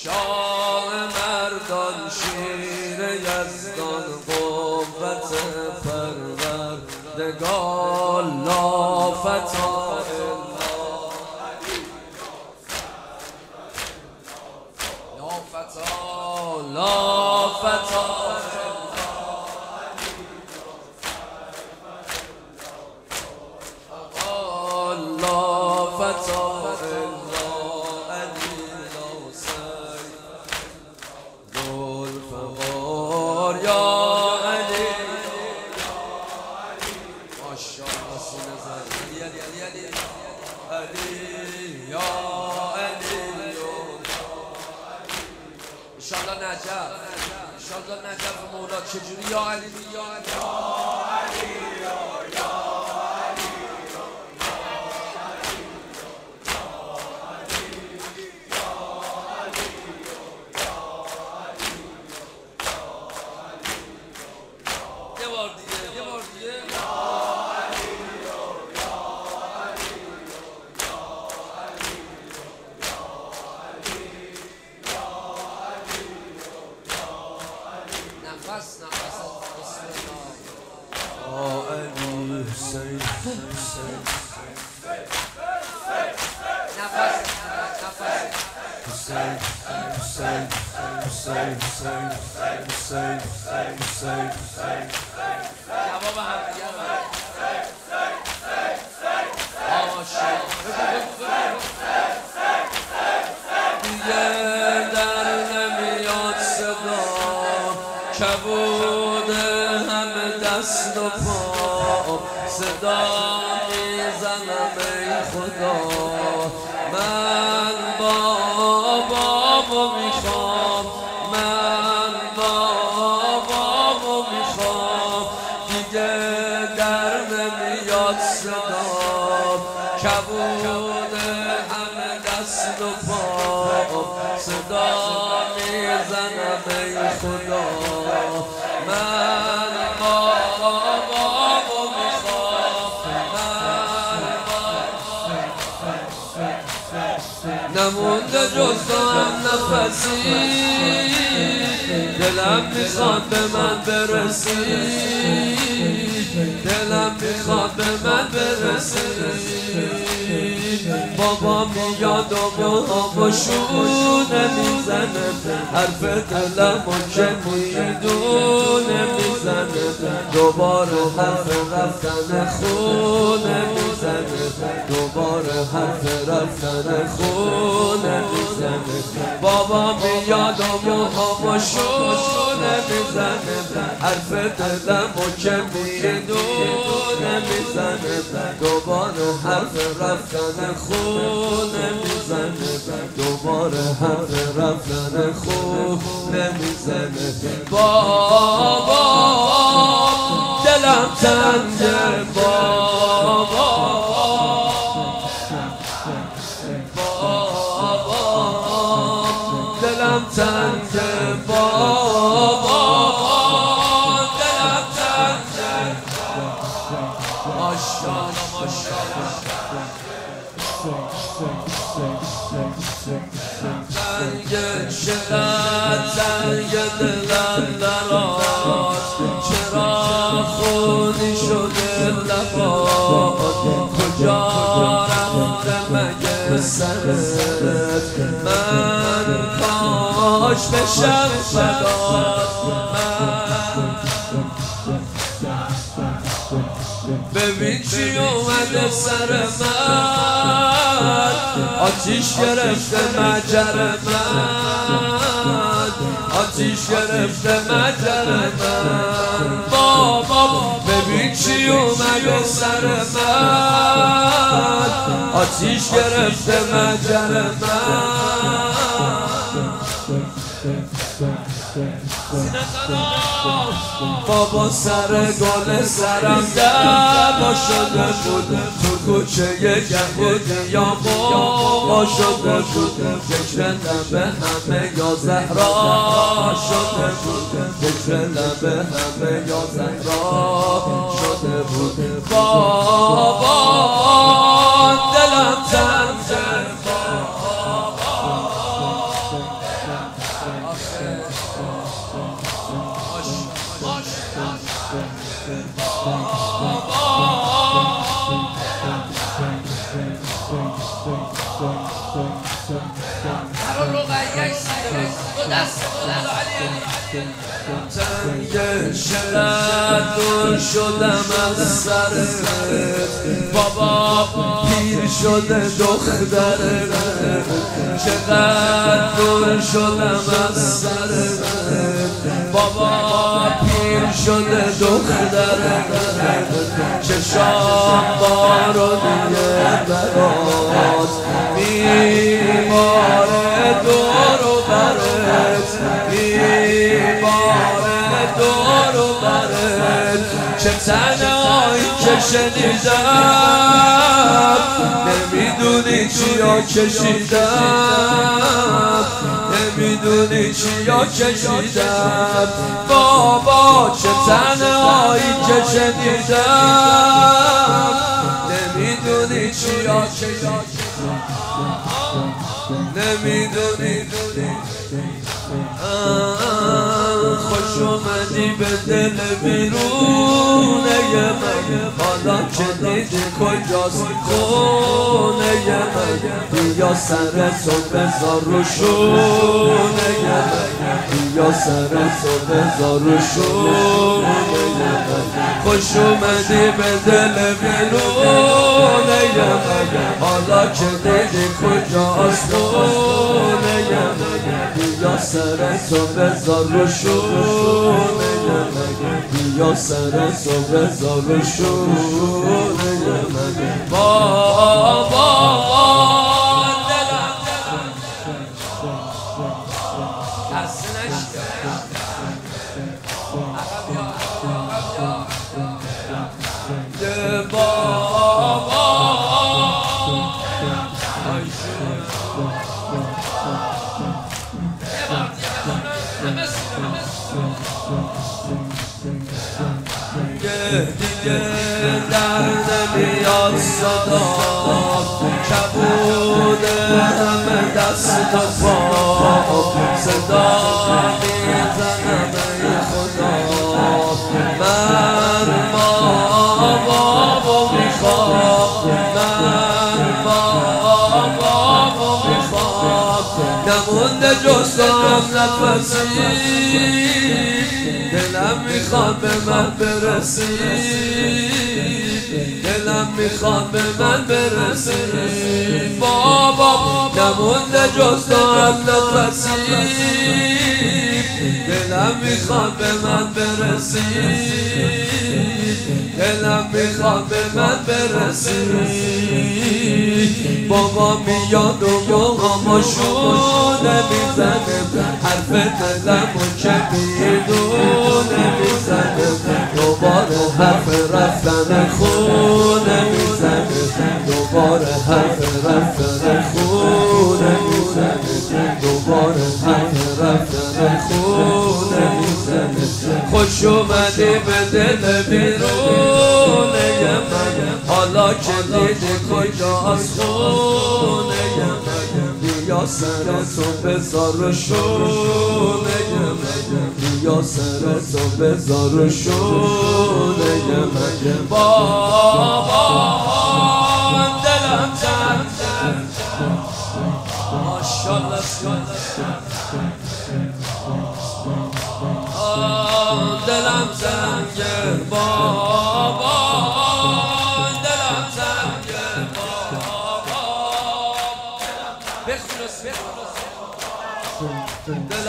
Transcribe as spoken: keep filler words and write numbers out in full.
شاه مردان شیر یزدان قوت پروردگار لا فتا لا فتا لا فتا لا فتا انشالله نجف انشالله نجف مولا چجوری یا علی یا علی یا علی یا علی یه بار دیگه یه بار دیگه نفس نفس علی حسین حسین نفس نفس حسین حسین حسین حسین حسین حسین حسین جواب هم دیگه دیگه در نمیاد صدا کبود همه دست و پا صدا میزنم ای خدا من بابامو میخوام من بابامو میخوام دیگه در نمیاد صدا کبود همه دست و پا صدا میزنم ای خدا من بابامو میخوام من نمونده جز تو هم نفسی دلم میخواد به من برسی دلم میخواد به من برسی بابا میاد و موها شونه میزنه حرف دلمو که میدونه میزنه دوباره حرف رفتن خونه میزنه دوباره حرف رفتن خونه میزنه بابا میاد و موها شونه میزنه حرف دلمو که میدونه میزنه دوباره حرف رفتن خونه میزنه دوباره حرف رفتن خونه میزنه بابا دلم تنگه بابا بابا دلم تنگه بابا دلم تنگه ماشاءالله ماشاءالله تنگ چقدر تنگ دلم درات چرا خونی شده لبات کجا رفته مگه سرت من کاش بشم فدات من ببین چی اومده سر من آتیش گرفته مجر من آتیش گرفته مجر من بابا ببین چی اومده سر من آتیش گرفته مجر من بابا سر گل سرم دعوا شده بود تو کوچه یهودی یا بابا شده بود فکر لب همه یا زهرا شده بود فکر لب همه یا زهرا شده بود بابا دلم تنگه بابا تنگ چقدر دور شدم از سرت بابا پیر شده دخترت چقدر دور شدم از سرت بابا پیر شده دخترت چشام بارونیه برات میباره دور و برت میباره دور و برت چه تنهایی که شنیدم نمیدونی چیا کشیدم نمیدونی چیا کشیدم بابا چه تنهایی که شنیدم نمیدونی چیا کشیدم نمیدونی خوش اومدی به دل بیرونه من حالا که دیدی کجاست خونه من بیا سرتو بذار رو شونه من بیا سرتو بذار رو شونه من خوش اومدی به دل بیرونه من حالا که دیدی کجاست خونه من بیا سرتو بذار رو شونه من بیا سرتو بذار رو شونه من بابا دلم دست نشده بابا دیگه در نمیاد صدا کبود همه دست و پا صدا میزنم ای خدا من بابا میخوام من بابا میخوام نمونده جز هم نفسی دلم میخواد به من برسی دلم میخواد به من برسی بابا نمونده جز تو هم نفسی دلم میخواد به من برسی دلم میخواد به من برسی بابا میاد و موقعا شونه میزنه حرف دلمو که میدونه میزنه دوباره حرف رفتن خونه میزنه دوباره حرف رفتن خونه میزنه دوباره حرف رفتن خونه میزنه خوش اومدی به دل بیرونه من حالا که دیدی کجاست خونه من بیا سرتو بذار رو شونه من بیا سرتو بذار رو شونه من بابا دلم تنگ ماشالله دلم تنگه بابا دلم تنگه بابا بخلص بخلص